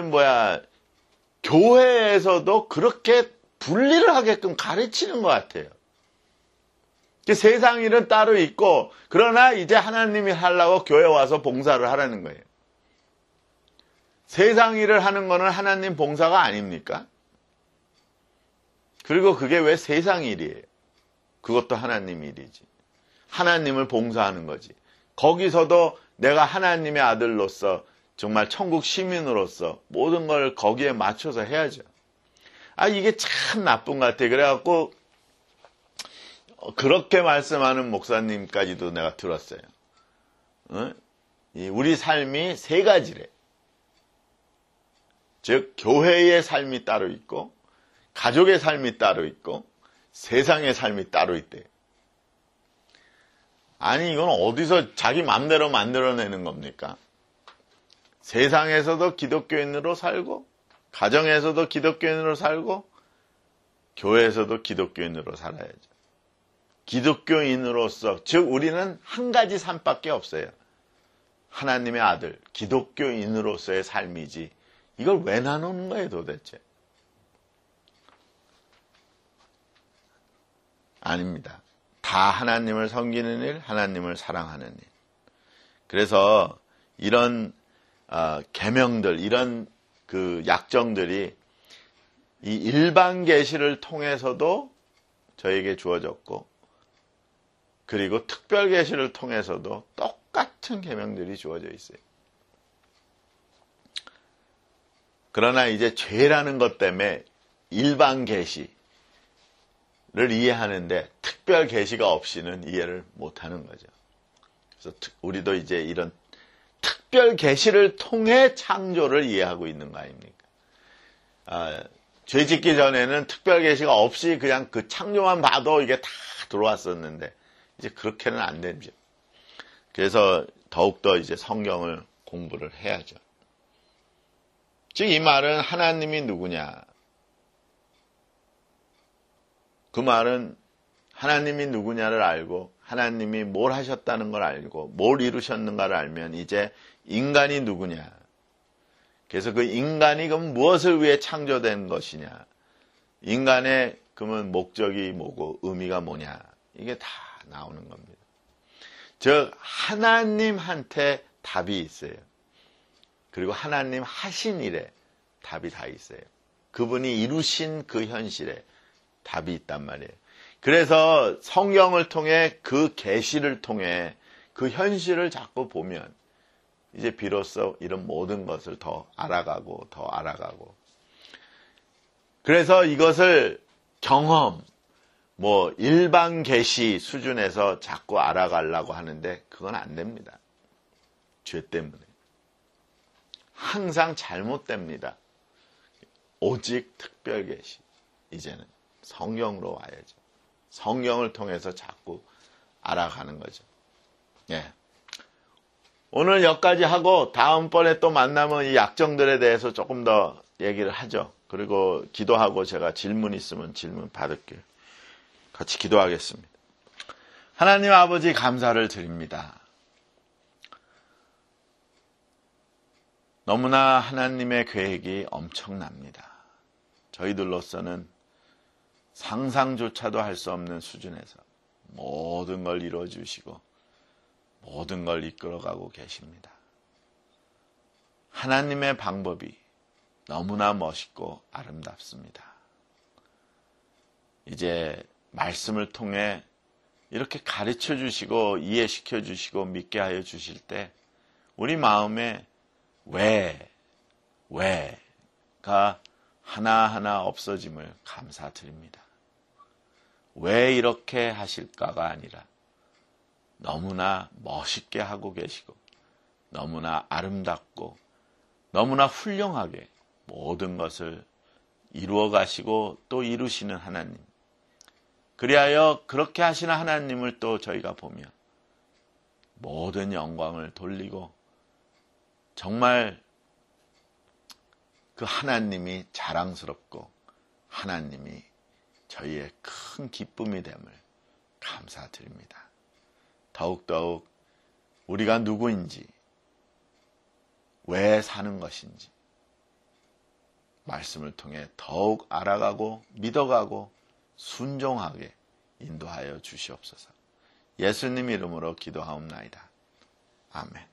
교회에서도 그렇게 분리를 하게끔 가르치는 것 같아요. 세상 일은 따로 있고, 그러나 이제 하나님이 하려고 교회 와서 봉사를 하라는 거예요. 세상 일을 하는 거는 하나님 봉사가 아닙니까? 그리고 그게 왜 세상 일이에요? 그것도 하나님 일이지. 하나님을 봉사하는 거지. 거기서도 내가 하나님의 아들로서 정말 천국 시민으로서 모든 걸 거기에 맞춰서 해야죠. 이게 참 나쁜 것 같아요. 그래갖고 그렇게 말씀하는 목사님까지도 내가 들었어요. 우리 삶이 세 가지래. 즉 교회의 삶이 따로 있고 가족의 삶이 따로 있고 세상의 삶이 따로 있대요. 아니 이건 어디서 자기 마음대로 만들어내는 겁니까? 세상에서도 기독교인으로 살고 가정에서도 기독교인으로 살고 교회에서도 기독교인으로 살아야죠. 기독교인으로서 즉 우리는 한 가지 삶밖에 없어요. 하나님의 아들 기독교인으로서의 삶이지 이걸 왜 나누는 거예요 도대체? 아닙니다. 다 하나님을 섬기는 일, 하나님을 사랑하는 일. 그래서 이런 계명들, 이런 그 약정들이 이 일반 계시를 통해서도 저에게 주어졌고, 그리고 특별 계시를 통해서도 똑같은 계명들이 주어져 있어요. 그러나 이제 죄라는 것 때문에 일반 계시를 이해하는데 특별 계시가 없이는 이해를 못하는 거죠. 그래서 우리도 이제 이런 특별 계시를 통해 창조를 이해하고 있는 거 아닙니까? 죄 짓기 전에는 특별 계시가 없이 그냥 그 창조만 봐도 이게 다 들어왔었는데 이제 그렇게는 안 되죠. 그래서 더욱더 이제 성경을 공부를 해야죠. 즉 이 말은 하나님이 누구냐? 그 말은 하나님이 누구냐를 알고 하나님이 뭘 하셨다는 걸 알고 뭘 이루셨는가를 알면 이제 인간이 누구냐? 그래서 그 인간이 그럼 무엇을 위해 창조된 것이냐? 인간의 그러면 목적이 뭐고 의미가 뭐냐? 이게 다 나오는 겁니다. 즉 하나님한테 답이 있어요. 그리고 하나님 하신 일에 답이 다 있어요. 그분이 이루신 그 현실에 답이 있단 말이에요. 그래서 성경을 통해 그 계시를 통해 그 현실을 자꾸 보면 이제 비로소 이런 모든 것을 더 알아가고 더 알아가고 그래서 이것을 경험 일반 계시 수준에서 자꾸 알아가려고 하는데 그건 안 됩니다. 죄 때문에. 항상 잘못됩니다. 오직 특별 계시. 이제는 성경으로 와야죠. 성경을 통해서 자꾸 알아가는 거죠. 예. 오늘 여기까지 하고 다음번에 또 만나면 이 약정들에 대해서 조금 더 얘기를 하죠. 그리고 기도하고 제가 질문 있으면 질문 받을게요. 같이 기도하겠습니다. 하나님 아버지 감사를 드립니다. 너무나 하나님의 계획이 엄청납니다. 저희들로서는 상상조차도 할 수 없는 수준에서 모든 걸 이루어주시고 모든 걸 이끌어가고 계십니다. 하나님의 방법이 너무나 멋있고 아름답습니다. 이제 말씀을 통해 이렇게 가르쳐 주시고 이해시켜 주시고 믿게 하여 주실 때 우리 마음에 왜가 하나하나 없어짐을 감사드립니다. 왜 이렇게 하실까가 아니라 너무나 멋있게 하고 계시고 너무나 아름답고 너무나 훌륭하게 모든 것을 이루어 가시고 또 이루시는 하나님. 그리하여 그렇게 하시는 하나님을 또 저희가 보며 모든 영광을 돌리고 정말 그 하나님이 자랑스럽고 하나님이 저희의 큰 기쁨이 됨을 감사드립니다. 더욱더욱 우리가 누구인지, 왜 사는 것인지 말씀을 통해 더욱 알아가고 믿어가고 순종하게 인도하여 주시옵소서. 예수님 이름으로 기도하옵나이다. 아멘.